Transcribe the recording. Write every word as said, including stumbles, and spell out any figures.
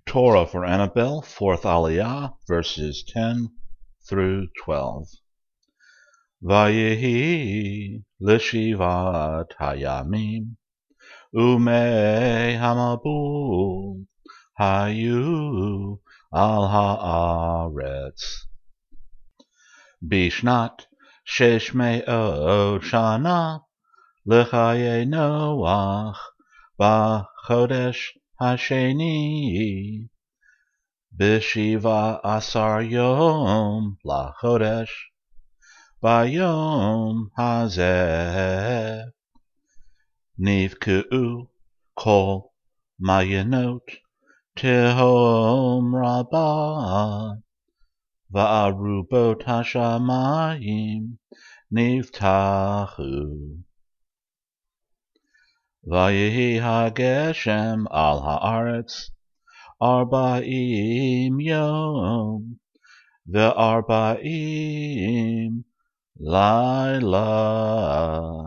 Torah for Annabelle, fourth Aliyah, verses ten through twelve. Vayehi l'shivat hayamim umei hamabul hayu al haaretz bishnat shesh me'od shana l'chaye Noach b'chodesh hasheni b'shiva asar yom lachodesh bayom hazeh nivkeu kol mayanot tehom rabbah va'arubot hashamayim nivtachu vayehi hageshem al haaretz arba'im yom ve'arba'im laila